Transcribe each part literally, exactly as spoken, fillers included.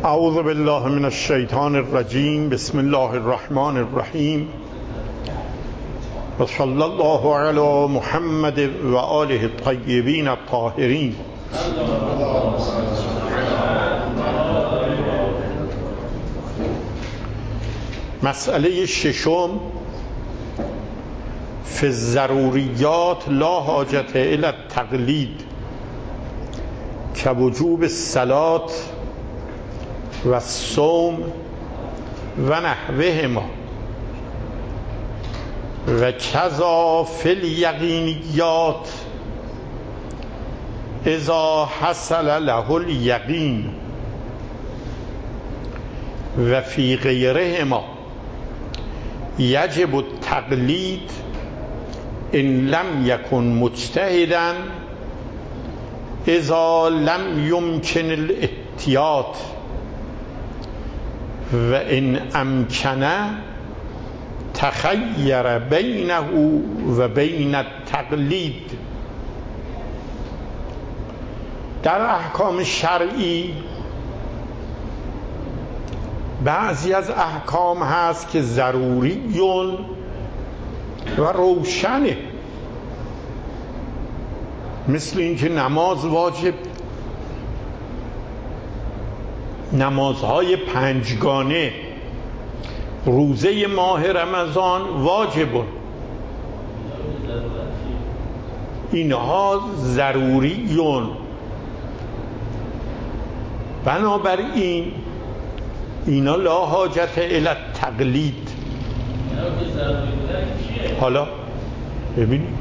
اعوذ بالله من الشیطان الرجیم. بسم الله الرحمن الرحیم و صلی الله علی محمد و آله الطیبین الطاهرین. مسئله ششم: فی الضروریات لا حاجت الی التقلید كوجوب الصلاة و الصوم و نحوهما و کذا فی الیقینیات اذا حصل له الیقین و فی غیرهما یجب التقلید ان لم یکن مجتهدا اذا لم یمکن الاحتیاط و ان امکن تخیر بینه و بین التقلید. در احکام شرعی بعضی از احکام هست که ضروریون و روشنه، مثل اینکه نماز واجب، نمازهای پنجگانه، روزه ماه رمضان واجبون، اینها ضروریون. بنابراین اینا لا حاجت الی التقلید. حالا ببینید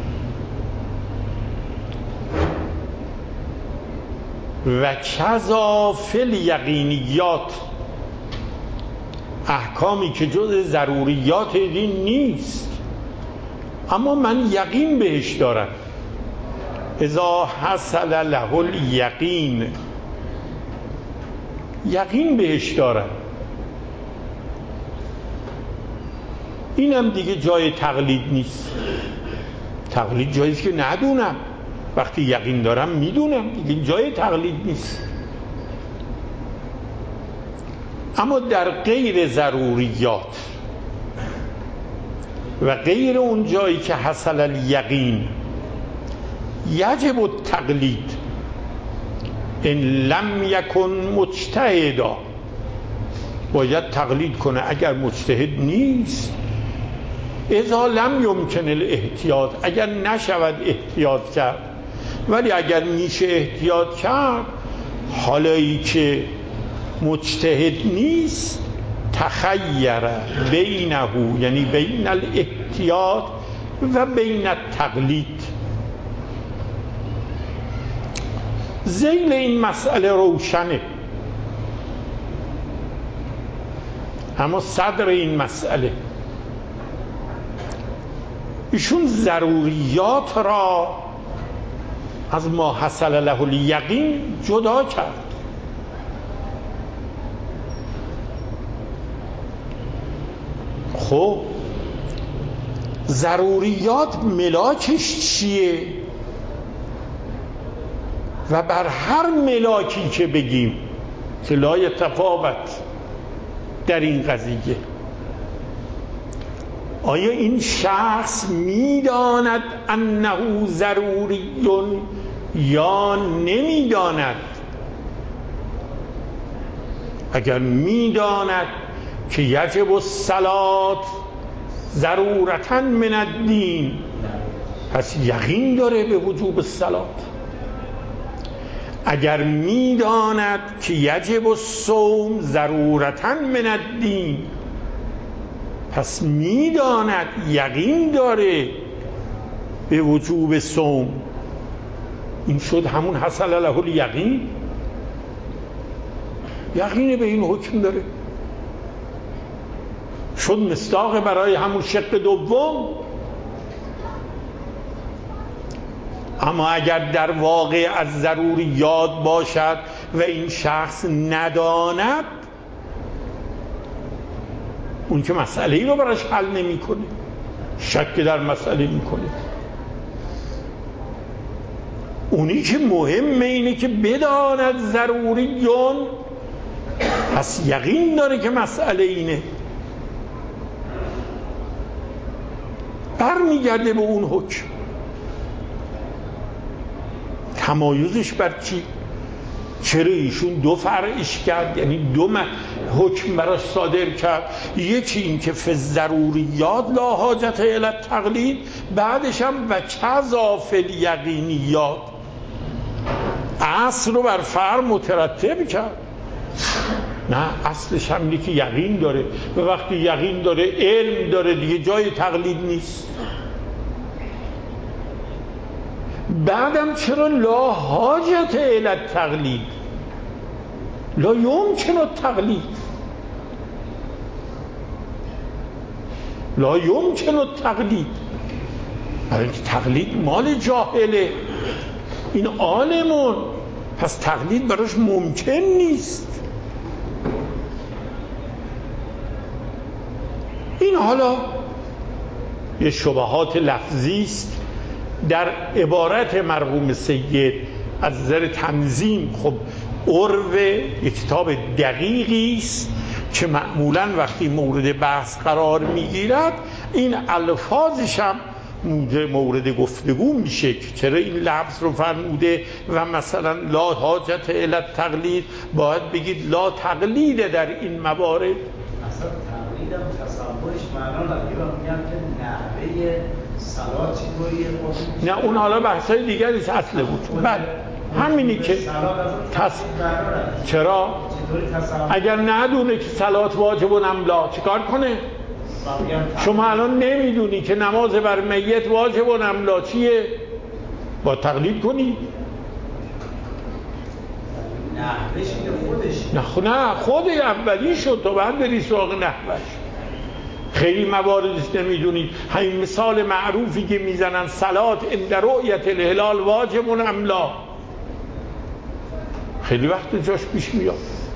و کذا فی الیقینیات، احکامی که جز ضروریات دین نیست اما من یقین بهش دارم، اذا حصل له الیقین، یقین بهش دارم، اینم دیگه جای تقلید نیست. تقلید جاییست که ندونم، وقتی یقین دارم میدونم، دیگه جای تقلید نیست. اما در غیر ضروریات و غیر اون جایی که حصل الیقین یجب التقلید ان لم یکن مجتهدا، باید تقلید کنه اگر مجتهد نیست. اذا لم یمکن الاحتیاط، اگر نشود احتیاط کرد. ولی اگر میشه احتیاط کرد، حالایی که مجتهد نیست، تخیر بینه، یعنی بین الاحتیاط و بین التقلید. ذیل این مسئله روشنه، اما صدر این مسئله ایشون ضروریات را از ما حصل له الیقین جدا کرد. خب ضروریات ملاکش چیه؟ و بر هر ملاکی که بگیم که لا یتفاوت در این قضیه، آیا این شخص میداند انه ضروریون یا نمیداند؟ اگر میداند که یجب الصلاة ضرورتاً من الدین، پس یقین داره به وجوب الصلاة. اگر میداند که یجب الصوم ضرورتاً من الدین، پس میداند، یقین داره به وجوب صوم. این شد همون حصل له الیقین، یقین به این حکم داره، شد مصداق برای همون شق دوم. اما اگر در واقع از ضروریات باشد و این شخص نداند، اون که مسئله ای رو براش حل نمی کنه، شک در مسئله می کنه. اونی که مهمه اینه که بداند ضروریون پس یقین داره که مسئله اینه، برمیگرده به اون حکم. تمایزش بر چی؟ چرا ایشون دو فرعش کرد، یعنی دو حکم براش صادر کرد؟ یکی این که فی الضروریات لا حاجت الی التقلید، بعدش هم و کذا فی الیقینیات اصل رو بر فرع مترتب کرد. نه، اصلش هم اینه که یقین داره، و وقتی یقین داره علم داره دیگه، جای تقلید نیست. بعدم چرا لا حاجت الی التقلید، لا یمکن التقلید، لا یمکن التقلید، برای اینکه تقلید مال جاهله، این عالمون، پس تقلید براش ممکن نیست. این حالا یه شبهات لفظی است در عبارت مرحوم سید از نظر تنظیم. خب عرو یک کتاب دقیقی است که معمولاً وقتی مورد بحث قرار میگیرد این الفاظش هم مورد گفتگو میشه که چرا این لفظ رو فرموده، و مثلا لا حاجت الی التقلید باید بگید لا تقلید در این موارد. اصلا تقلید هم تصورش معنا نداره، میگن که نحوه صلات چطوریه. نه اون حالا بحثای دیگری اصله بود. بعد همینی که تص... چرا اگر ندونه که صلات واجب و نملا چیکار کنه؟ شما الان نمیدونی که نماز بر میت واجب و نملا چیه؟ با تقلید کنی؟ نه خود نه خود اولی شد تو بعد بری سراغ نحوش. خیلی مواردش نمیدونید. همین مثال معروفی که میزنن صلات عند رؤیت الهلال واجب و نملا، خیلی وقت جاش پیش میاد.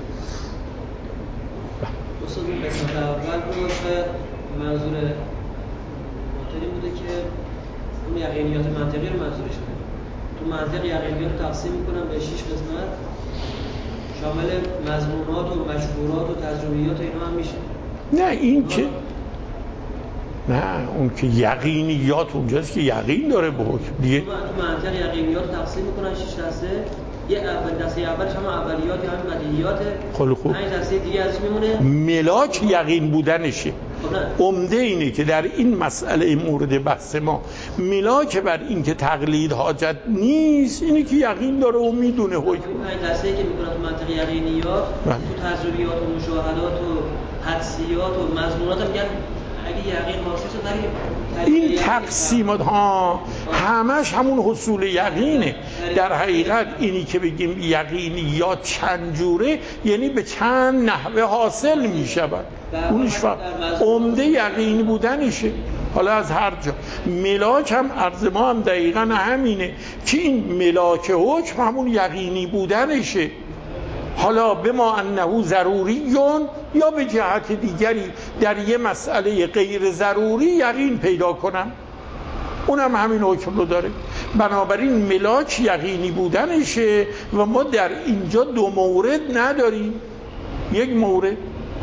اصلا این قسمت اول بود شاید منظور مطلعی بوده که اون یقینیات منطقی رو منظورش کنه. تو منطق یقینیات تقسیم میکنم به شش قسمت، شامل مضمونات و مشهورات و تجربیات و اینا هم میشه. نه این که نه اون که یقینیات اونجاست که یقین داره به حکم دیگه. تو منطق یقینیات تقسیم میکنن شش دسته، یه اول دسته اولش هم اولیات یا هم بدیهیاته، خیلی خوب. پنج دسته دیگه ازش میمونه ملاک یقین بودنشه. عمده اینه که در این مسئله مورد بحث ما ملاک بر این که تقلید حاجت نیست اینه که یقین داره و میدونه حکم. پنج دسته که میکنن تو منطق یقینیات، تو تجربیات و مشاهدات و حدسیات و مضمونات هم میگن اگه یقین حاصل شد این تقسیمات ها همش همون حصول یقینه. در حقیقت اینی که بگیم یقینیات چند جوره یعنی به چند نحوه حاصل می شود، اونش فقط عمده یقینی بودنشه. حالا از هر جا ملاک هم عرض ما هم دقیقا همینه که این ملاک حکم همون یقینی بودنشه. حالا به ما انه ضروریون یا به جهت دیگری در یه مسئله غیر ضروری یقین پیدا کنم، اونم همین حکم رو داره. بنابراین ملاک یقینی بودنشه و ما در اینجا دو مورد نداریم، یک مورد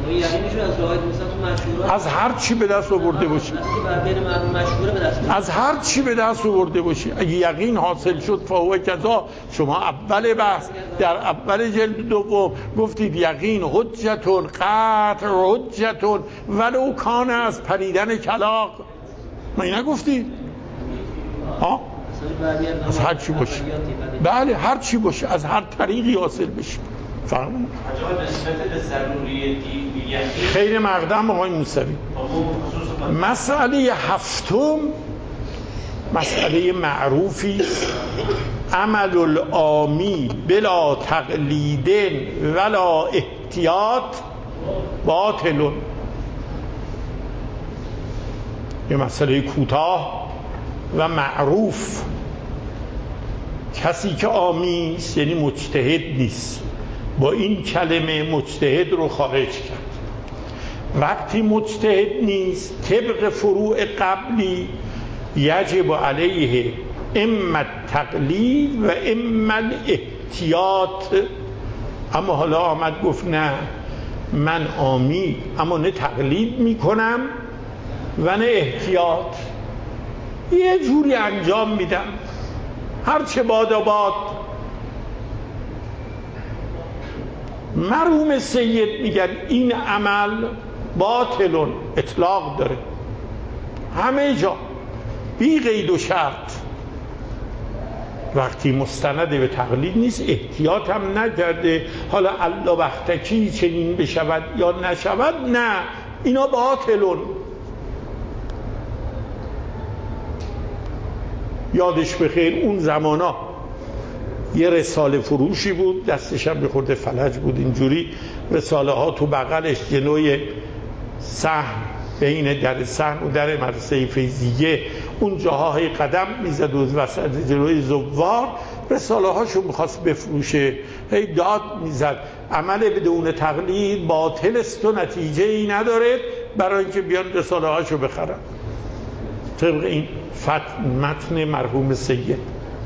از هر چی به دست آورده باشی، از هر چی به دست آورده باشی. اگه یقین حاصل شد فهو کذا. شما اول بحث در اول جلد دوم گفتید یقین حجتون قطع حجتون ولو کان از پریدن کلاغ، ما این نگفتید؟ ها؟ از هر چی باشه، بله هر چی باشه، از هر طریقی حاصل بشه. فهمون؟ خیر مقدم آقای موسوی. مسئله هفتم مسئله معروفی، عمل العامی بلا تقلید ولا احتیاط باطل. یه مسئله کوتاه و معروف. کسی که عامی است یعنی مجتهد نیست، با این کلمه مجتهد رو خارج کرد. وقتی مجتهد نیست طبق فروع قبلی یجب علیه اما التقلید و اما الاحتیاط. اما حالا آمد گفت نه، من عامی اما نه تقلید میکنم و نه احتیاط، یه جوری انجام میدم هر چه باد و باد. مرحوم سید میگن این عمل باطلون، اطلاق داره همه جا بی قید و شرط. وقتی مستند به تقلید نیست، احتیاط هم نکرده حالا الله وقتکی چنین بشود یا نشود، نه، اینا باطلون. یادش بخیر اون زمانا یه رساله فروشی بود، دستش هم به خورده فلج بود، اینجوری رساله ها تو بغلش جلوی صحن، بین در صحن و در مدرسه فیضیه اون جاهای قدم میزد و وسط جلوی زوار رساله هاشو میخواست بفروشه، هی داد میزد عمل بدون تقلید باطل است و نتیجه ای نداره، برای اینکه بیان رساله هاشو بخرن. طبق این فت متن مرحوم سید. اگر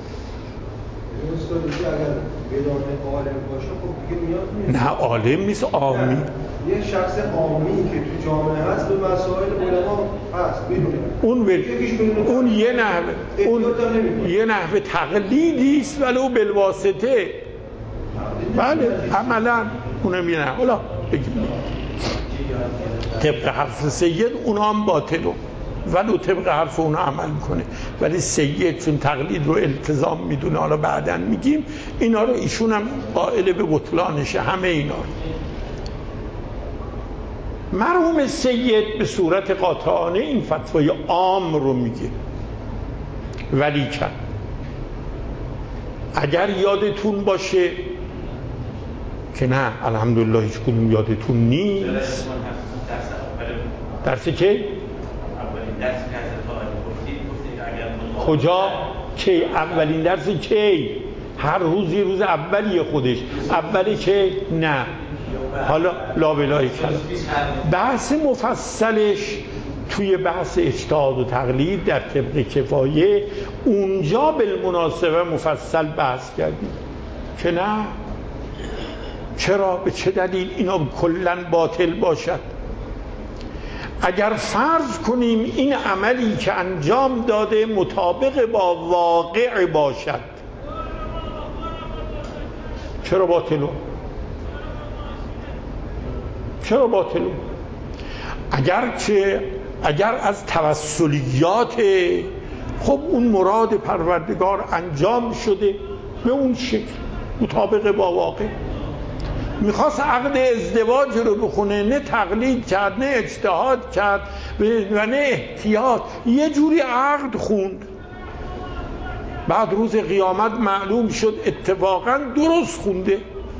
بدون عالم باشه خب دیگه میاد. نه عالم نیست، عامی. یه شخص عامی که تو جامعه هست به مسائل علما هست بدونه. اون بل... اون یه نحوه اون یه نحوه تقلیدی است ولو بالواسطه. بله عملا اونم یه نحوه. حالا بگیم طبق حرف سید اونا هم باطلو ولو طبق حرف اونا عمل کنه، ولی سید چون تقلید رو التزام میدونه، حالا بعداً میگیم اینا رو، ایشون هم قائل به بطلانشه همه اینا رو. مرحوم سید به صورت قاطعانه این فتوای عام رو میگه، ولی کن اگر یادتون باشه که نه الحمدلله هیچ کدوم یادتون نیست. درس که کجا؟ کی؟ اولین درس کی؟ هر روزی روز اولیه خودش اولی که نه، حالا لابلای کلام بحث مفصلش توی بحث اجتهاد و تقلید در طبق کفایه اونجا بالمناسبه مفصل بحث کردیم که نه، چرا، به چه دلیل اینا کلن باطل باشد. اگر فرض کنیم این عملی که انجام داده مطابق با واقع باشد، چرا باطلو؟ چرا باطلو؟ اگر که اگر از توسلیات خب اون مراد پروردگار انجام شده به اون شکل مطابق با واقع، میخواست عقد ازدواج رو بخونه، نه تقلید کرد نه اجتهاد کرد و نه احتیاط، یه جوری عقد خوند، بعد روز قیامت معلوم شد اتفاقا درست خونده.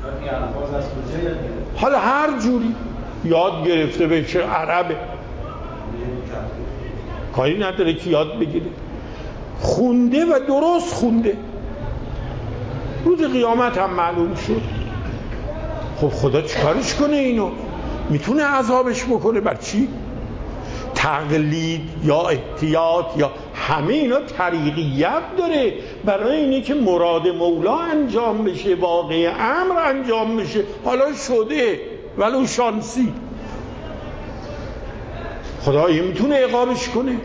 حالا هر جوری یاد گرفته، به چه عربه کاری نداره که یاد بگیره، خونده و درست خونده، روز قیامت هم معلوم شد. خب خدا چیکارش کنه؟ اینو میتونه عذابش بکنه. بر چی؟ تقلید یا احتیاط یا همه اینا طریقیت داره برای اینه که مراد مولا انجام بشه، واقع امر انجام بشه. حالا شده ولو شانسی، خدا یه میتونه عقابش کنه.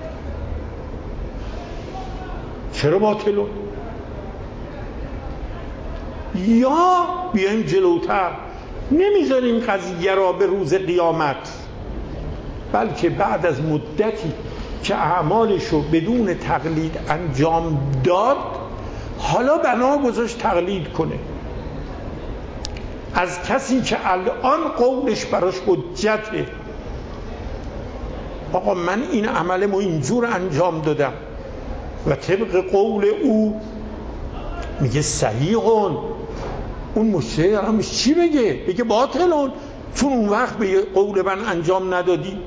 چرا باطلو؟ یا بیایم جلوتر، نمیذاریم قضیه را به روز قیامت، بلکه بعد از مدتی که اعمالشو بدون تقلید انجام داد، حالا بنا گذاشت تقلید کنه از کسی که الان قولش براش حجته. آقا من این عملمو اینجور انجام دادم و طبق قول او میگه صحیحون، اون مشتری همش چی بگه؟ بگه باطلون، چون اون وقت به قول من انجام ندادی.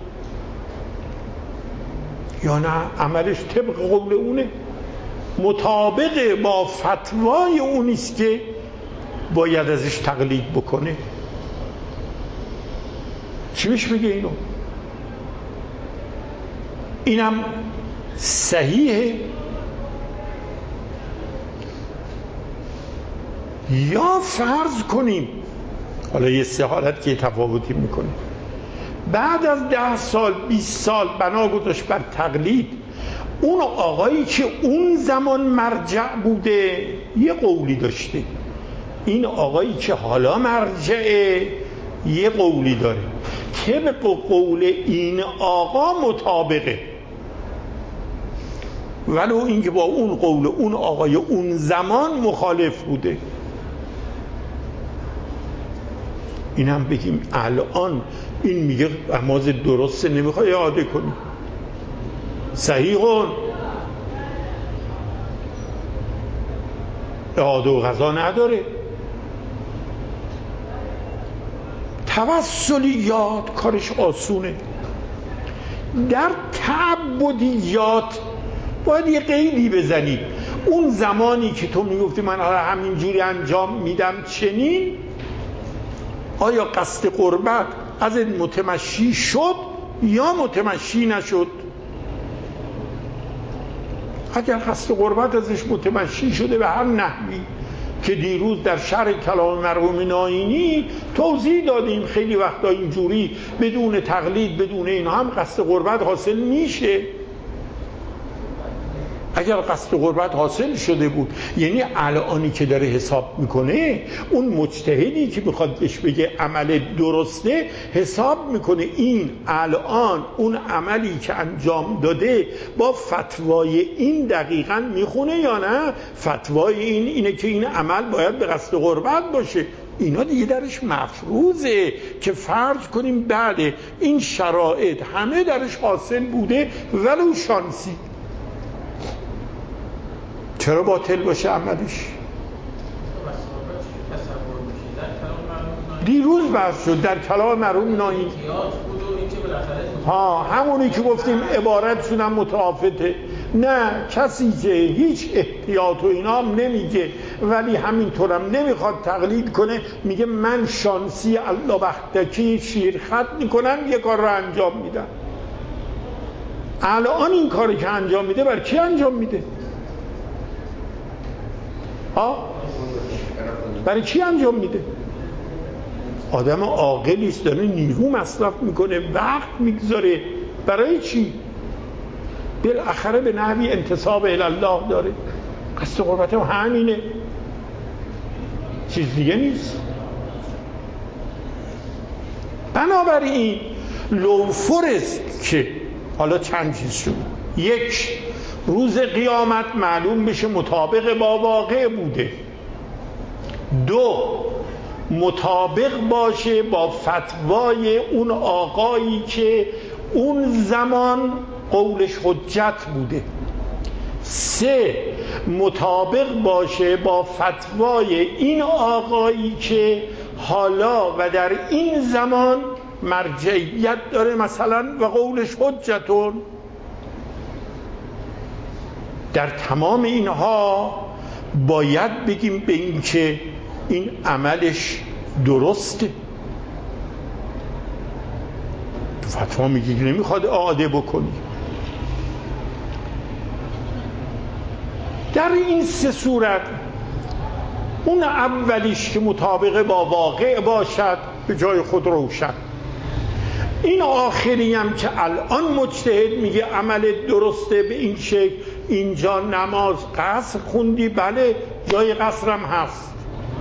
یا نه عملش طبق قول اونه، مطابق با فتوای اونیست که باید ازش تقلید بکنه. چی بهش بگه اینو؟ اینم صحیحه. یا فرض کنیم حالا یه سه حالت که تفاوتی میکنه. بعد از ده سال بیست سال بنا گذاشت بر تقلید. اون آقایی که اون زمان مرجع بوده یه قولی داشته، این آقایی که حالا مرجعه یه قولی داره. طبق قول این آقا مطابقه، ولو اینکه با اون قول اون آقای اون زمان مخالف بوده. این هم بگیم الان این میگه نماز درسته، نمیخوای اعاده کنی، صحیح کن، اعاده و قضا نداره. توسلیات کارش آسونه. در تعبدیات باید یه قیدی بزنی. اون زمانی که تو میگفتی من حالا همینجوری انجام میدم چنین، آیا قصد قربت از این متمشی شد یا متمشی نشد؟ اگر قصد قربت ازش متمشی شده به هر نحوی که دیروز در شرح کلام مرحوم ناینی توضیح دادیم، خیلی وقتا اینجوری بدون تقلید بدون این هم قصد قربت حاصل میشه. اگر قصد قربت حاصل شده بود، یعنی الانی که داره حساب میکنه اون مجتهدی که میخواد بهش بگه عمل درسته حساب میکنه این الان اون عملی که انجام داده با فتوای این دقیقاً میخونه یا نه. فتوای این اینه که این عمل باید به قصد قربت باشه. اینا دیگه درش مفروضه که فرض کنیم بله این شرایط همه درش حاصل بوده ولو شانسی، چرا باطل باشه عملش؟ دیروز بحث شد در کلام مرحوم ناینی. ها همونی که گفتیم عبارتشون هم متعافته. نه کسی که هیچ احتیاط و اینا هم نمیگه ولی همینطورم نمیخواد تقلید کنه، میگه من شانسی الله بختکی شیرخط میکنم یه کار رو انجام میدم. الان این کاری که انجام میده بر کی انجام میده؟ ها؟ برای چی انجام میده؟ آدم عاقلی است، داره نیرو مصرف میکنه، وقت میگذاره. برای چی؟ بالاخره به نحوی انتساب الله داره. قصد قربت هم همینه، چیز دیگه نیست. بنابراین لوفر است که حالا چند چیز شد. یک، روز قیامت معلوم بشه مطابق با واقع بوده. دو، مطابق باشه با فتوای اون آقایی که اون زمان قولش حجت بوده. سه، مطابق باشه با فتوای این آقایی که حالا و در این زمان مرجعیت داره مثلا و قولش حجتون. در تمام اینها باید بگیم به این که این عملش درسته. فتوا میگی که نمیخواد اعاده بکنی. در این سه صورت، اون اولیش که مطابق با واقع باشد به جای خود روشن، این آخری هم که الان مجتهد میگه عمل درسته به این شکل، اینجا نماز قصر خوندی، بله جای قصرم هست،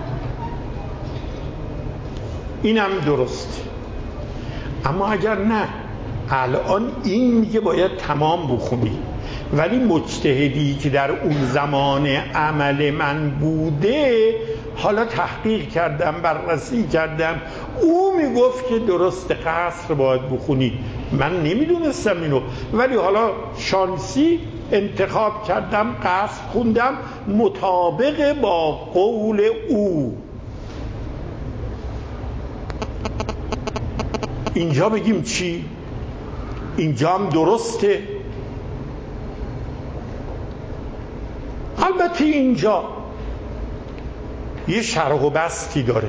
اینم درست. اما اگر نه الان این میگه باید تمام بخونی، ولی مجتهدی که در اون زمان عمل من بوده حالا تحقیق کردم بررسی کردم او میگفت که درست قصر باید بخونی، من نمیدونستم اینو ولی حالا شانسی انتخاب کردم قصر خوندم مطابق با قول او. اینجا بگیم چی؟ اینجا هم درسته. البته اینجا یه شرح و بسطی داره.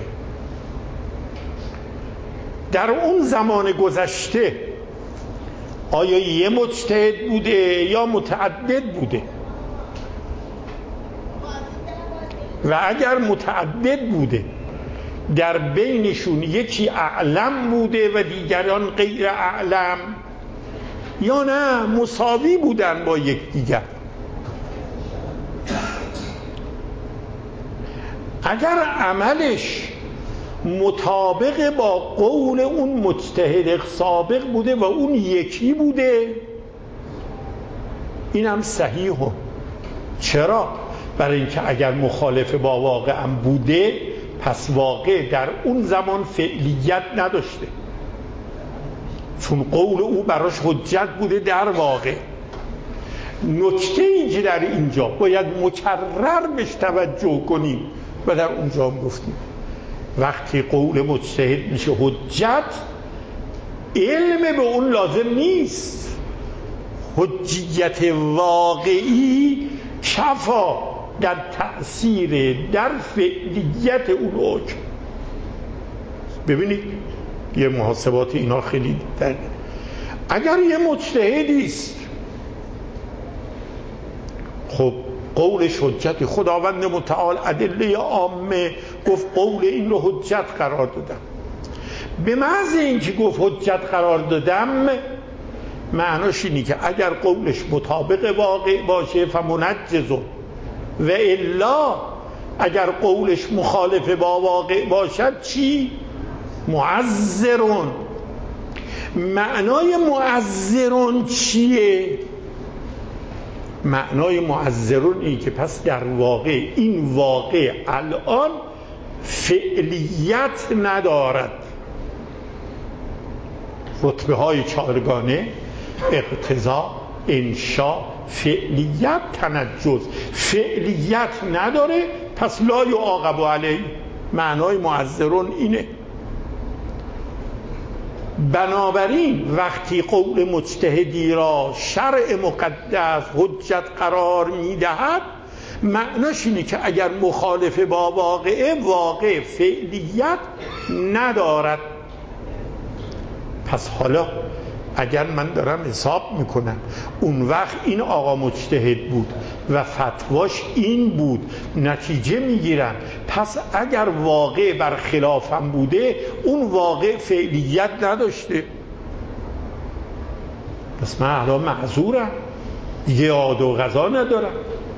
در اون زمان گذشته آیا یه مجتهد بوده یا متعدد بوده؟ و اگر متعدد بوده در بینشون یکی اعلم بوده و دیگران غیر اعلم، یا نه مساوی بودن با یکدیگر. اگر عملش مطابق با قول اون مجتهد سابق بوده و اون یکی بوده، اینم صحیحه. چرا؟ برای اینکه اگر مخالف با واقع هم بوده، پس واقع در اون زمان فعلیت نداشته، چون قول او براش حجت بوده در واقع. نکته ای که در اینجا باید مکرر بهش توجه کنیم و در اونجا هم گفتیم، وقتی قول مجتهد میشه حجت، علم به اون لازم نیست. حجیت واقعی کفا در تأثیر در فعلیت اون حکم. ببینید یه محاسبات اینا خیلی در اگر یه مجتهدی است، خب قولش حجت، خداوند متعال ادله عامه گفت قول این رو حجت قرار دادم. به محض اینکه گفت حجت قرار دادم، معناش اینی که اگر قولش مطابق واقع باشه فمنجز، و الا اگر قولش مخالف با واقع باشد چی؟ معذرون. معنای معذرون چیه؟ معنای معذرون اینه که پس در واقع این واقع الان فعلیت ندارد. رتبه های چهارگانه اقتضا، انشا، فعلیت، تنجز. فعلیت نداره، پس لا یعاقب علیه. معنای معذرون اینه. بنابراین وقتی قول مجتهدی را شرع مقدس حجت قرار میدهد، معناش اینه که اگر مخالف با واقعه، واقع فعلیت ندارد. پس حالا اگر من دارم حساب میکنم اون وقت این آقا مجتهد بود و فتواش این بود، نتیجه میگیرم پس اگر واقع بر خلافم بوده، اون واقع فعلیت نداشته، پس من الان معذورم، دیگه عاد و قضا ندارم.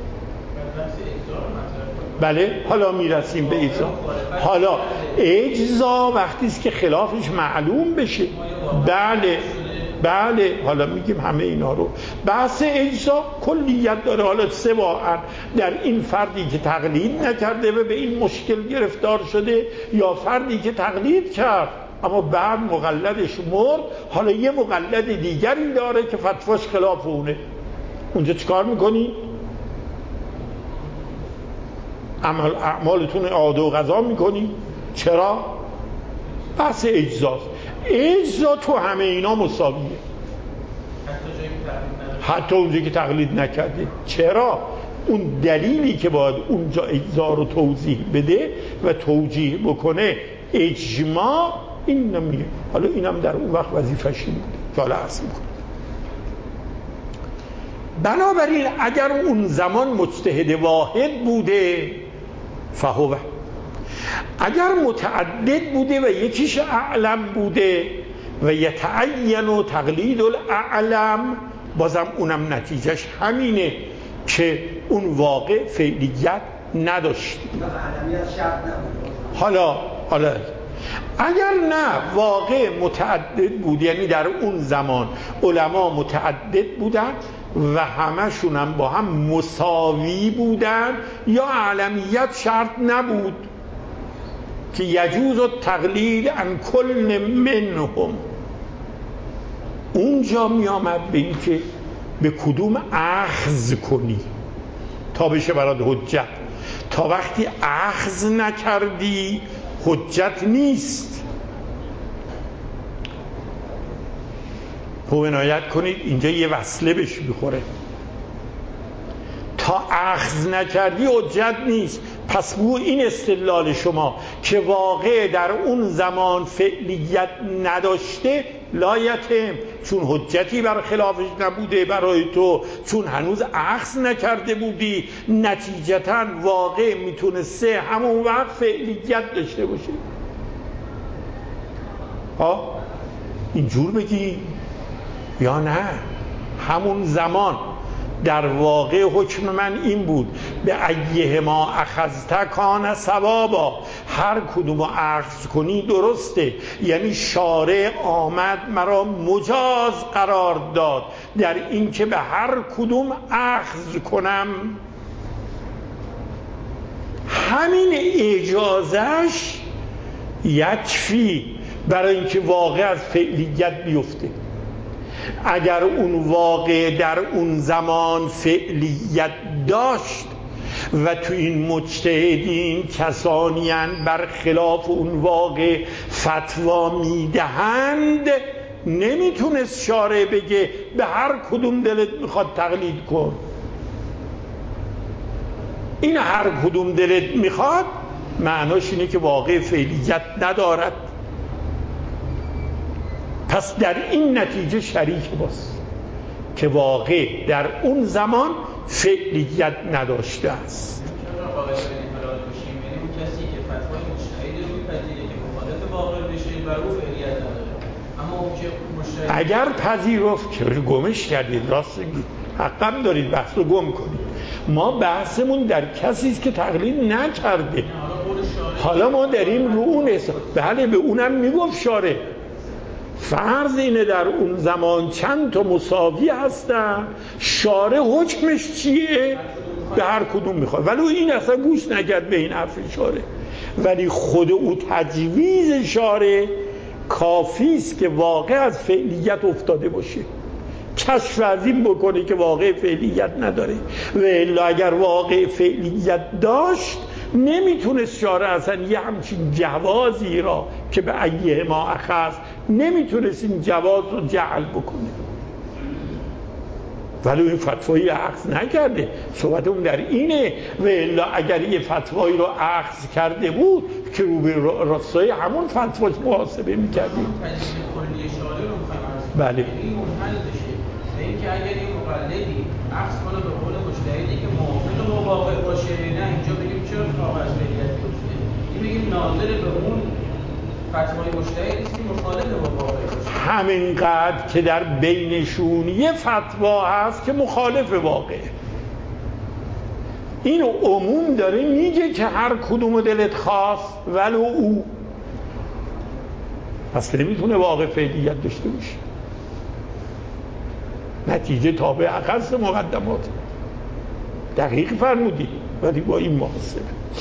بله حالا میرسیم به اجزا. حالا اجزا وقتی است که خلافش معلوم بشه. بله بله حالا میگیم همه اینا رو. بحث اجزا کلیت داره. حالا سواء در این فردی که تقلید نکرده و به این مشکل گرفتار شده، یا فردی که تقلید کرد اما بعد مقلدش مرد، حالا یه مقلد دیگری داره که فتواش خلاف اونه، اونجا چیکار میکنی؟ عمل اعمالتون عاد و قضا میکنی؟ چرا؟ بحث اجزاست. اجزا تو همه اینا مساویه، حتی اونجایی که تقلید نکرده. چرا؟ اون دلیلی که باید اونجا اجزا رو توضیح بده و توجیه بکنه اجماع این نمیگه. حالا اینم در اون وقت وظیفه‌ش این بوده که حالا عرض میکنه. بنابراین اگر اون زمان مجتهد واحد بوده فهو، اگر متعدد بوده و یکیش اعلم بوده و یتعین و تقلید الاعلم، بازم اونم نتیجهش همینه که اون واقع فعلیت نداشت. حالا حالا اگر نه واقع متعدد بود، یعنی در اون زمان علما متعدد بودن و همشون هم با هم مساوی بودن، یا اعلمیت شرط نبود که یجوز التقلید عن کل منهم، اونجا می آمد به این که به کدوم اخذ کنی تا بشه برات حجت. تا وقتی اخذ نکردی حجت نیست. خوب عنایت کنید اینجا یه وصله بهش میخوره. تا اخذ نکردی حجت نیست. پس بو این استدلال شما که واقع در اون زمان فعلیت نداشته لایتم، چون حجتی بر خلافش نبوده برای تو، چون هنوز اخذ نکرده بودی، نتیجتاً واقع میتونسته همون وقت فعلیت داشته باشه. ها اینجور بگی یا نه همون زمان در واقع حکم من این بود به ایهما اخذت کان ثوابا، هر کدوم رو اخذ کنی درسته. یعنی شارع آمد مرا مجاز قرار داد در این که به هر کدوم اخذ کنم. همین اجازش یکفی برای اینکه واقع از فعلیت بیفته. اگر اون واقع در اون زمان فعلیت داشت و تو این مجتهدین کسانیان بر خلاف اون واقع فتوا میدهند، نمیتونست شارع بگه به هر کدوم دلت میخواد تقلید کن. این هر کدوم دلت میخواد معناش اینه که واقع فعلیت ندارد. پس در این نتیجه شریک باست که واقع در اون زمان فعلیت نداشته است. کسی که فتوای مجتهد رو میپذیره که مخالف واقع بشه بر او فعلیت نداره، اما اون که مجتهد اگر پذیرفت که گمش کردید، راست میگید، حقم دارید بحث رو گم کنید. ما بحثمون در کسی است که تقلید نکرده. حالا ما داریم رو اون حساب. بله به اونم میگفت شارع. فرض اینه در اون زمان چند تا مساوی هستن، شارع حکمش چیه؟ به هر کدوم میخواد. ولی این اصلا گوش نکرد به این حرف شارع. ولی خود او تجویز شارع کافی است که واقع از فعلیت افتاده باشه، کشف از این بکنه که واقع فعلیت نداره. و الا اگر واقع فعلیت داشت نمیتونست شارع اصلا یه همچین جوازی را که به ایه ما اخذ، نمیتونست این جواز رو جعل بکنه. ولی این فتوایی اخذ نکرده. صحبت اون در اینه. و الا اگر یه فتوایی رو اخذ کرده بود که رو به راستای همون فتواش محاسبه میکردیم. کلی شارع رو میخوایم بله این منحل بشه به این که اگر این مقلدی اخذ کنه به قول مجتهدی که موافق با واقع باشه، نه اینجا بگیم چرا واقع از فعلیت بیفته، این بگیم ناظر به اون فتوای مجتهدی است که مخالف با واقع باشه. همینقدر که در بینشون یه فتوا هست که مخالف واقع، اینو عموم داره میگه که هر کدوم دلت خواست ولو او، پس نمیتونه واقع فعلیت داشته باشه. نتیجه تابع اخذ مقدمات. دقیق فرمودی. ولی با این محاسبه.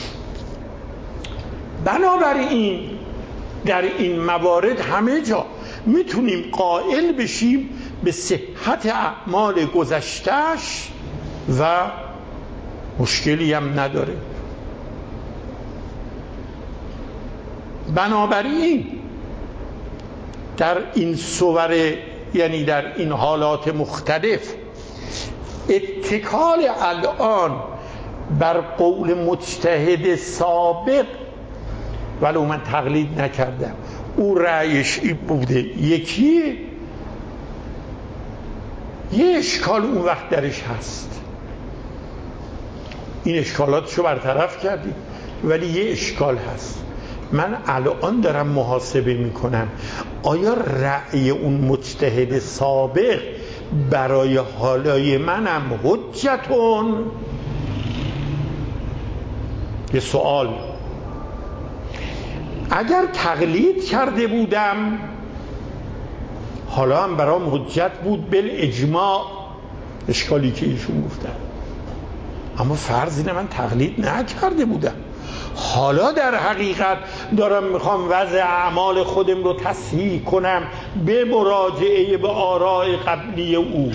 بنابراین در این موارد همه جا میتونیم قائل بشیم به صحت اعمال گذشته‌اش و مشکلی هم نداره. بنابراین در این صور، یعنی در این حالات مختلف، اتکال الان بر قول مجتهد سابق، ولو من تقلید نکردم، او رأیش این بوده، یکی یه اشکال اون وقت درش هست، این اشکالاتشو برطرف کردیم، ولی یه اشکال هست. من الان دارم محاسبه میکنم آیا رأی اون مجتهد سابق برای حالای منم حجتون؟ یه سوال. اگر تقلید کرده بودم حالا هم برام حجت بود بالاجماع، اشکالی که ایشون گفتن. اما فرض اینه من تقلید نکرده بودم، حالا در حقیقت دارم میخوام وضع اعمال خودم رو تصحیح کنم به مراجعه به آراء قبلی او.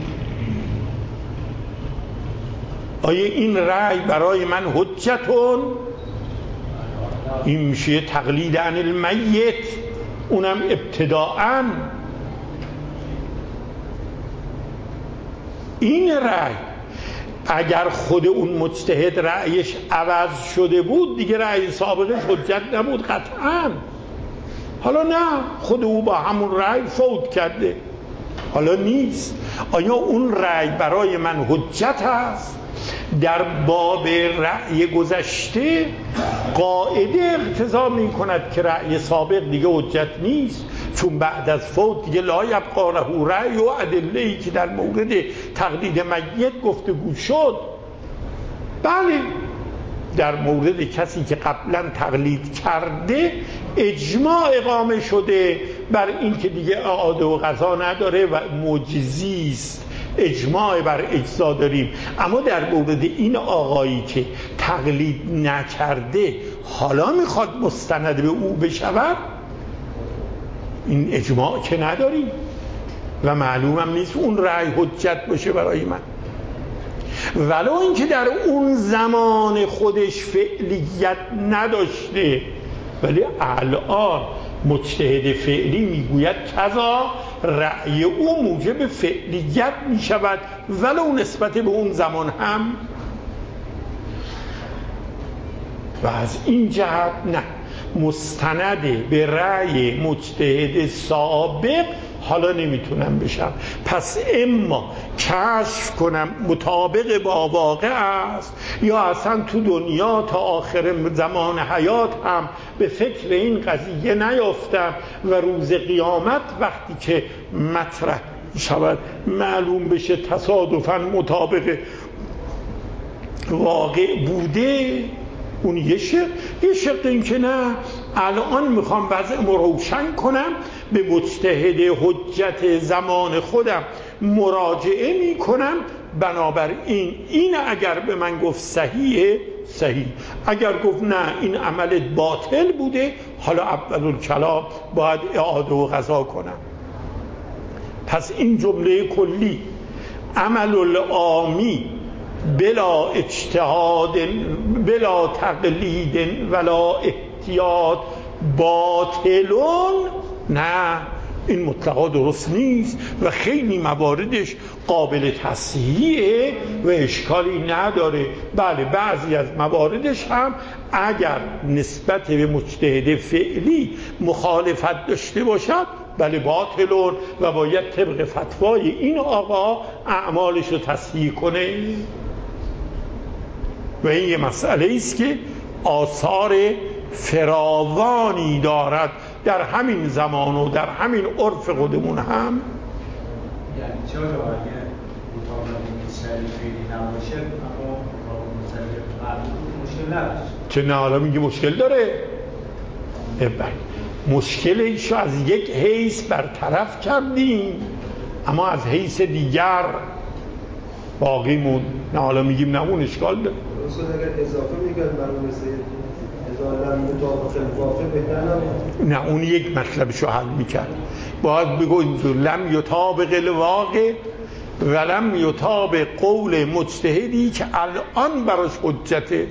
آیا این رأی برای من حجتون؟ این میشه تقلید عن المیت، اونم ابتداءً. این رأی اگر خود اون مجتهد رأیش عوض شده بود دیگه رأی سابقش حجت نبود قطعاً. حالا نه، خود او با همون رأی فوت کرده، حالا نیست. آیا اون رأی برای من حجت هست؟ در باب رأی گذشته قاعده اقتضا می کند که رأی سابق دیگه حجت نیست. چون بعد از فوت دیگه لا یبقا له رأی و ادله‌ای که در مورد تقلید میت گفتگو شد. بله در مورد کسی که قبلا تقلید کرده اجماع اقامه شده بر این که دیگه اعاده و قضا نداره و معجزی است، اجماع بر اجزا داریم. اما در مورد این آقایی که تقلید نکرده حالا میخواد مستند به او بشود، این اجماع که نداریم و معلومم نیست اون رأی حجت باشه برای من، ولو اینکه در اون زمان خودش فعلیت نداشته، ولی الان مجتهد فعلی میگوید کذا، رأی او موجب فعلیت میشود ولو نسبت به اون زمان هم. و از این جهت نه، مستند به رأی مجتهد سابق حالا نمیتونم بشم. پس اما کشف کنم مطابق با واقع است، یا اصلا تو دنیا تا آخر زمان حیات هم به فکر این قضیه نیافتم و روز قیامت وقتی که مطرح شود معلوم بشه تصادفاً مطابق واقع بوده. اون یه شق. یه شق این که نه، الان میخوام وضع روشن کنم، به مجتهد حجت زمان خودم مراجعه میکنم، بنابراین این اگر به من گفت صحیحه صحیح، اگر گفت نه این عملت باطل بوده، حالا اول الکلام باید اعاده و قضا کنم. پس این جمله کلی عمل العامی بلا اجتهاد بلا تقلید ولا احتیاط باطلون، نه این مطلقا درست نیست و خیلی مواردش قابل تصحیحه و اشکالی نداره. بله بعضی از مواردش هم اگر نسبت به مجتهد فعلی مخالفت داشته باشد بله باطلون و باید طبق فتوای این آقا اعمالش رو تصحیح کنه. و این یه مسئله است که آثار فراوانی دارد در همین زمان و در همین عرف خودمون هم. یعنی چرا اگه مطابق شریفی نباشه اما مشکل نداشت؟ چه نه حالا میگه مشکل داره؟ مشکل ایشو از یک حیث برطرف کردیم اما از حیث دیگر باقی مون. نه حالا میگیم نه اون اشکال داره. درسته اگر اضافه میگن بر اون مثل اضافه مطابق الواقع بهتر نبود؟ نه اون یک مطلبشو حل میکرد. باید بگو اینجور لم یطابق الواقع ولم یطابق قول مجتهدی که الان براش حجته،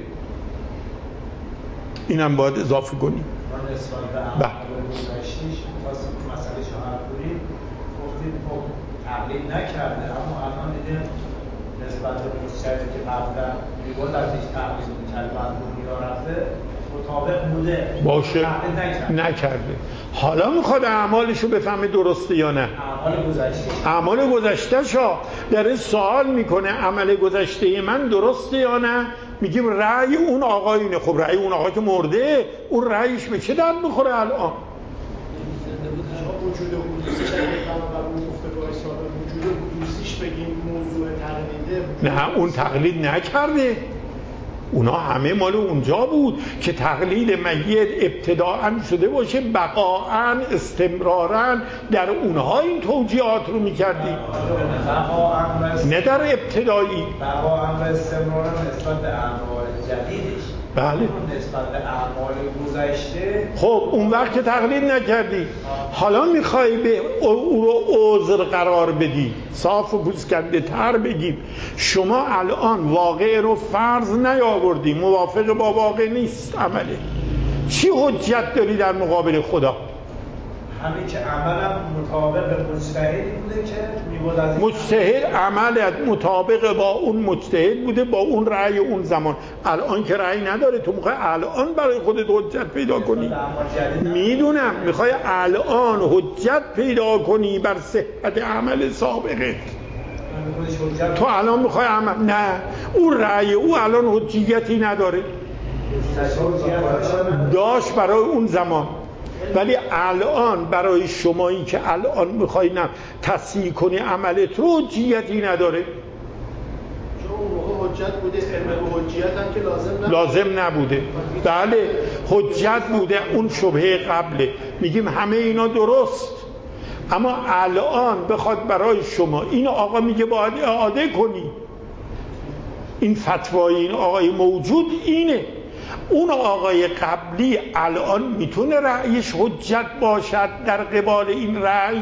اینم باید اضافه کنیم. من نسبت به اعمال گذشته‌اش می‌خواستم که مسئله شهر کنیم، گفتیم خب تقلید نکرده اما الان دیدیم نسبت به مجتهدی که قبلا میگفت ازش تقلید می‌کرد بعد دنیا رفته مطابق بوده باشه نکرده. حالا میخواد اعمالشو بفهمه درسته یا نه. اعمال گذشته اعمال گذشته‌شو در سوال میکنه عمل گذشته من درسته یا نه، میگیم رأی اون آقا اینه. خب رأی اون آقا که مرده اون رأیش به چه درد میخوره الان؟ وجود حدوثیش اگه بر اون گفتگاه سابق وجود حدوثیش بگیم موضوع تقلیده، نه اون تقلید نکرده، اونا همه مال اونجا بود که تقلید میت ابتداعا شده باشه، بقاعا استمرارا در اونها این توجیهات رو میکردی، نه در ابتدایی. بقاعا و استمرارا نسبت به اعمال جدیدش، بله نسبت به اعمال گذشته. خب اون وقت که تقلید نکردی، حالا میخوای به او رو عذر قرار بدی، صاف و پوسکنده تر بگیم شما الان واقع رو فرض نیاوردی، موافق با واقع نیست عمله، چی حجت داری در مقابل خدا؟ همین که عملم مطابق مجتهدی بوده که میبود از مجتهد عملت مطابق با اون مجتهد بوده، با اون رأی اون زمان. الان که رأی نداره، تو میخوای الان برای خودت حجت پیدا کنی. میدونم میخوای الان حجت پیدا کنی بر صحت عمل سابقه. تو الان میخوای عمل، نه اون رأی او الان حجیتی نداره، داشت برای اون زمان. ولی الان برای شمایی که الان میخوای نه تصحیح کنی عملت رو حجیتی نداره. چون اون موقع حجت بوده، علم به حجیت هم که لازم نبوده. لازم نبوده. بله حجت بوده، اون شبهه قبله. میگیم همه اینا درست، اما الان بخواد برای شما این آقا میگه باید اعاده کنی، این فتوای این آقای موجود اینه. اون آقای قبلی الان میتونه رأیش حجت باشد در قبال این رأی؟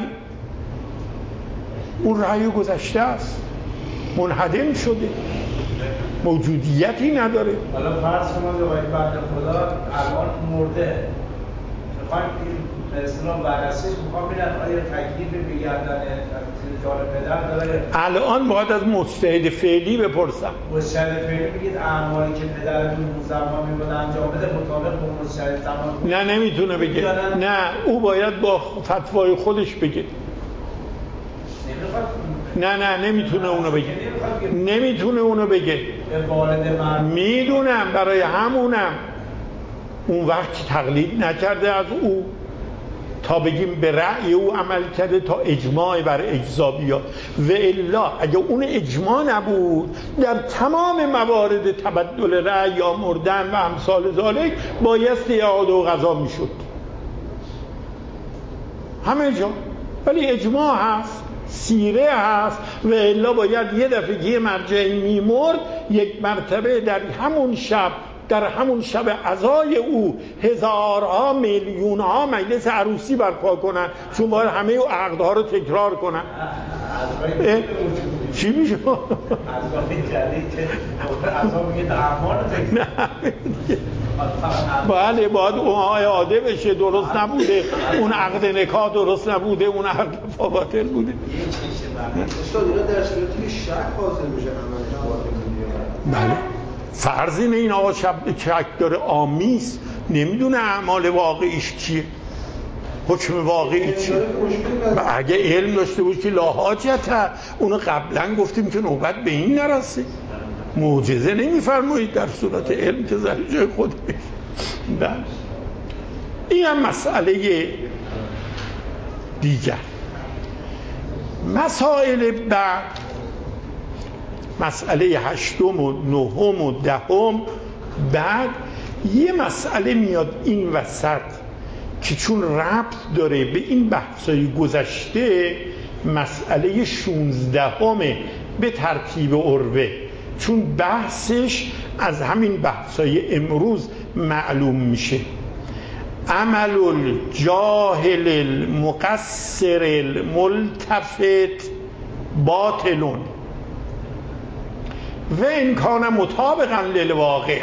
اون رأی گذشته است، منهدم شده، موجودیتی نداره. حالا فرض کنید آقای بنده خدا الان مرده، میخوایم این به اصطلاح بررسیش میخوام ببینم آیا تکلیف به گردن جان پدر داره؟ الان باید از مجتهد فعلی بپرسم. مجتهد فعلی میگید اعمالی که پدرتون اون زمان میبود انجام بده مطابق با مجتهد زمان؟ نه نمیتونه بگه، نه او باید با فتوای خودش بگه. نه نه نمیتونه اونو بگه، نمیتونه اونو بگه. میدونم، برای همونم اون وقت تقلید نکرده از او تا بگیم به رأی او عمل کرده تا اجماع بر اجزا بیاد. و الا اگه اون اجماع نبود در تمام موارد تبدل رأی یا مردن و امثال ذالک بایست اعاده و قضا میشد همه جا. ولی اجماع هست، سیره هست، و الا باید یه دفعه یه مرجعی میمرد یک مرتبه در همون شب در همون شب عزای او هزارها میلیونها مجلس عروسی برپا کنن، چون باید همه عقدها رو تکرار کنن. چی میشه؟ عزای جدید که عزا میگه اعمال رو تکرار. بله باید اون اعاده بشه، درست نبوده، اون عقد نکاح درست نبوده، اون عقد باطل بوده. استاد اینا در صورتی که شک حاصل میشه عمل باطل بوده. بله فرض اینه این آقا شب شک داره، آمیز نمیدونه اعمال واقعیش چیه، حکم واقعی چیه. اگه علم داشته بود که لا حاجت، اونو قبلا گفتیم که نوبت به این نرسه. معجزه نمیفرمایید در صورت علم که زر جای خودش. بله این هم مسئله دیگر. مسائل بعد، مسئله هشتم و نهم و دهم، بعد یه مسئله میاد این وسط که چون ربط داره به این بحثای گذشته، مسئله شونزدهمه به ترتیب عروه، چون بحثش از همین بحثای امروز معلوم میشه. عمل الجاهل المقصر الملتفت باطلون و این کان مطابقا للواقع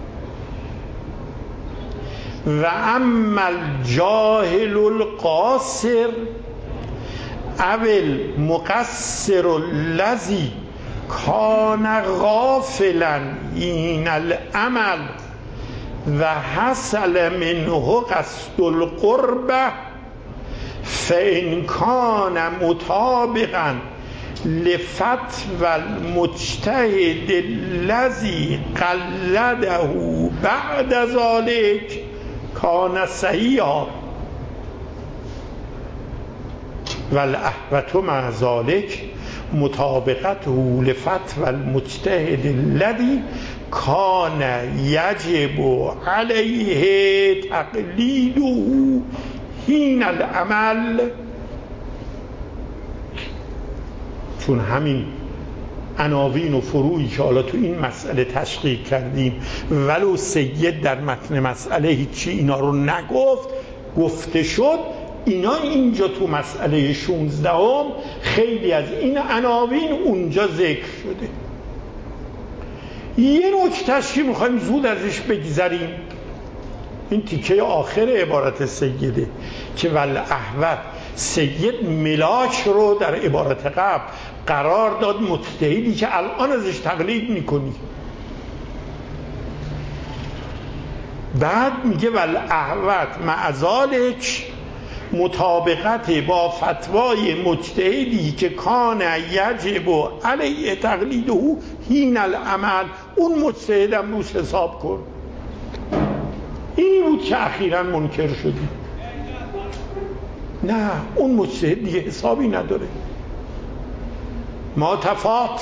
و اما الجاهل القاصر او المقصر الذی کان غافلا این العمل و حصل منه قصد القربه فان کان مطابقا لفتو المجتهد الذی قلده بعد ذلك کان صحیحا والاحوط مع ذلك مطابقته لفتو المجتهد الذی کان یجب علیه تقلیده حین العمل. چون همین عناوین و فروعی که حالا تو این مسئله تشقیق کردیم ولو سید در متن مسئله هیچی اینا رو نگفت، گفته شد، اینا اینجا تو مسئله شونزدهم خیلی از این عناوین اونجا ذکر شده. یه نکتهش که میخوایم زود ازش بگذریم، این تیکه آخر عبارت سیده که والاحوط سید ملاک رو در عبارت قبل قرار داد مجتهدی که الان ازش تقلید میکنی. بعد میگه والاحوط مع ذلک مطابقت با فتوای مجتهدی که کان یجب علیه تقلیده حین العمل، اون مجتهدم روش حساب کن. اینی بود که اخیراً منکر شدی. نه، اون مجتهد دیگه حسابی نداره. ما تفات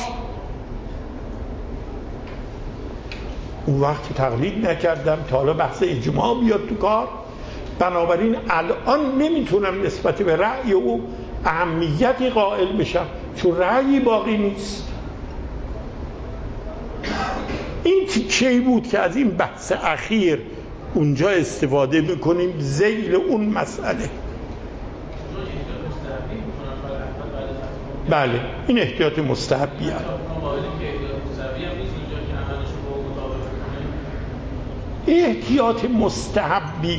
اون وقت تقلید نکردم تا حالا بحث اجماع بیاد تو کار، بنابراین الان نمیتونم نسبت به رأی او اهمیتی قائل بشم چون رأیی باقی نیست. این تیکه‌ای بود که از این بحث اخیر اونجا استفاده میکنیم ذیل اون مسئله. بله این احتیاط مستحبی هست. احتیاط مستحبی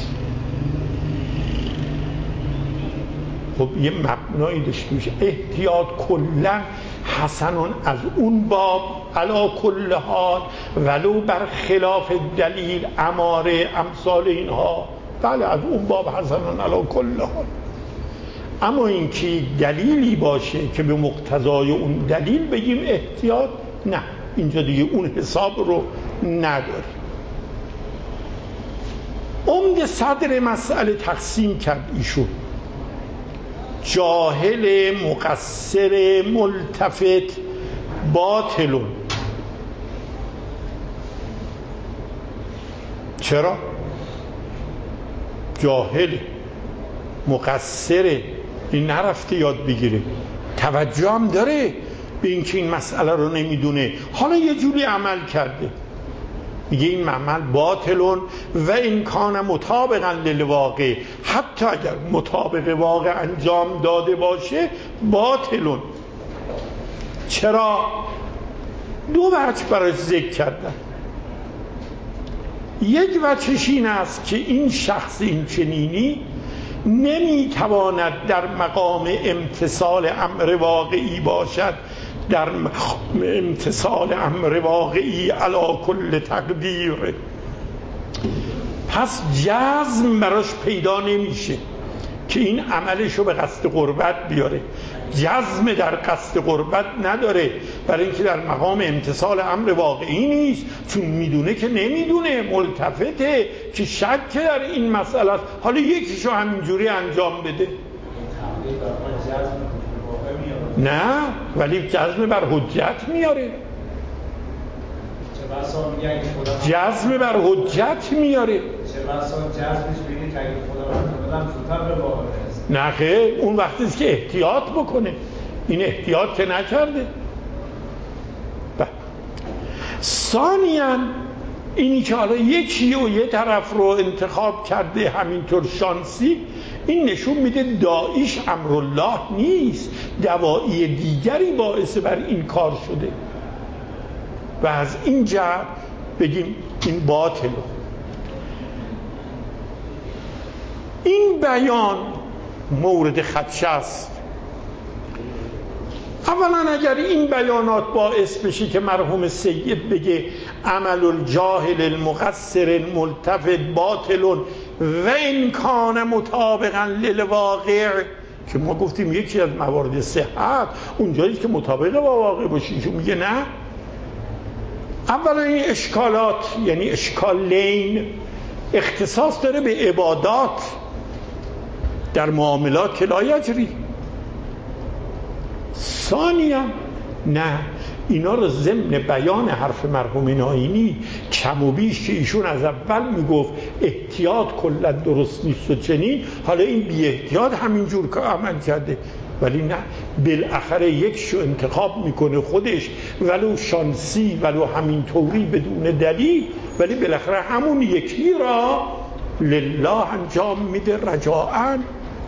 خب یه مبنایی داشته میشه. احتیاط کلا حسنون از اون باب علا کل حال ولو بر خلاف دلیل اماره امثال اینها، بله از اون باب حسنون علا کل حال. اما اینکه دلیلی باشه که به مقتضای اون دلیل بگیم احتیاط، نه، اینجا دیگه اون حساب رو نداره. عمد صدر مسئله تقسیم کرد ایشون: جاهل، مقصر، ملتفت، باطل. چرا؟ جاهل، مقصر، این نرفته یاد بگیره، توجه هم داره به اینکه این مسئله رو نمیدونه، حالا یه جوری عمل کرده، میگه این عمل باطلون و این کان مطابقا للواقع، حتی اگر مطابق واقع انجام داده باشه باطلون. چرا؟ دو وجه براش ذکر کردن. یک وجهش این است که این شخص این چنینی نمیتواند در مقام امتثال امر واقعی باشد، در مقام امتثال امر واقعی علا کل تقدیر، پس جزم براش پیدا نمیشه که این عملشو به قصد قربت بیاره. جزم در قصد قربت نداره، برای اینکه در مقام امتثال امر واقعی نیست، چون میدونه که نمیدونه، ملتفته که شک در این مسئله است، حالا یکیشو همینجوری انجام بده. نه، ولی جزم بر حجت میاره، جزم بر حجت میاره. نه خیر، اون وقتیست که احتیاط بکنه، این احتیاط که نکرده. ثانیاً اینی که حالا یکی و یه طرف رو انتخاب کرده همینطور شانسی، این نشون میده داعیش امرالله نیست، دواعی دیگری باعث بر این کار شده و از این جهت بگیم این باطله. این بیان مورد خدشه است. اولا اگر این بیانات باعث بشه که مرحوم سید بگه عمل الجاهل المقصر الملتفت باطل و این کان مطابقا للواقع، که ما گفتیم یکی از موارد صحت اونجایی که مطابق با واقع باشه، چون میگه نه. اولا این اشکالات یعنی اشکال لین اختصاص داره به عبادات، در معاملات که لا یجری. ثانیا نه، اینا رو ضمن بیان حرف مرحوم ناینی کم و بیش که ایشون از اول میگفت احتیاط کلا درست نیست و چنین، حالا این بی احتیاط همینجور که عمل کرده، ولی نه، بالاخره یکشو انتخاب میکنه خودش، ولو شانسی ولو همینطوری بدون دلیل، ولی بالاخره همون یکی را لله انجام میده رجاءً،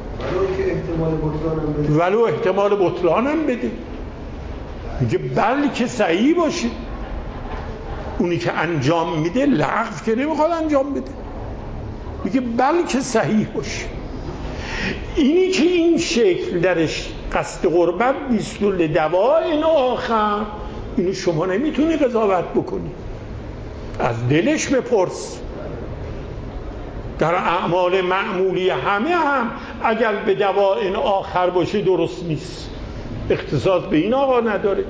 ولو احتمال بطلانم بده. میگه بلکه صحیح باشه، اونی که انجام میده لغو که نمیخواد انجام بده، میگه بلکه صحیح باشه. اینی که این شکل درش قصد قربت نیست و لدوا این آخر، اینو شما نمیتونی قضاوت بکنی، از دلش بپرس. در اعمال معمولی همه هم اگر به دوا این آخر باشه درست نیست، اختصاص به این آقا نداره.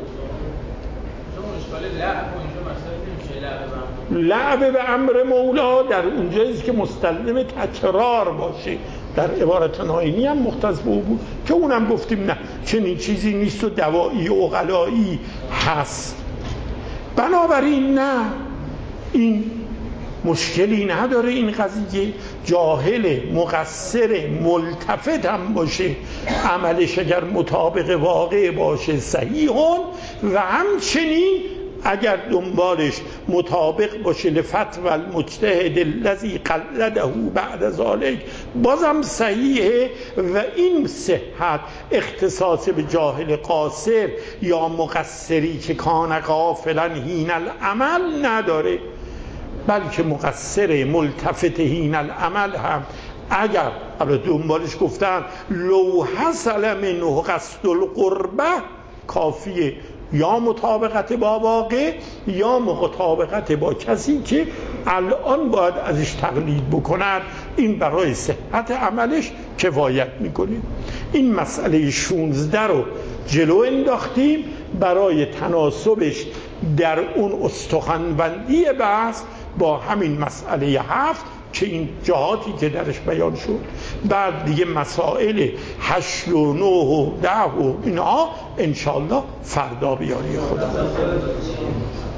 لعب به امر مولا در اونجاییست که مستلزم تکرار باشه، در عبارت ناینی هم مختص به او بود که اونم گفتیم نه چنین چیزی نیست و دوایی عقلایی هست. بنابراین نه، این مشکلی نداره این قضیه. جاهل مقصر ملتفت هم باشه، عملش اگر مطابق واقع باشه صحیح هن، و همچنین اگر دنبالش مطابق باشه لفتو المجتهد الذی قلده بعد ذلک بازم صحیحه. و این صحت اختصاص به جاهل قاصر یا مقصری که کان غافلا حین العمل نداره، بلکه مقصر ملتفت حین العمل هم اگر دنبالش گفتن لو حصل منه قصد القربه کافیه، یا مطابقت با واقع یا مطابقت با کسی که الان باید ازش تقلید بکنن، این برای صحت عملش کفایت میکنه. این مسئله شانزده رو جلو انداختیم برای تناسبش در اون استخوان‌بندی بحث با همین مسئله هفت که این جهاتی که درش بیان شد. بعد دیگه مسائل هشت و نه و ده و اینها انشالله فردا بیاری خدا.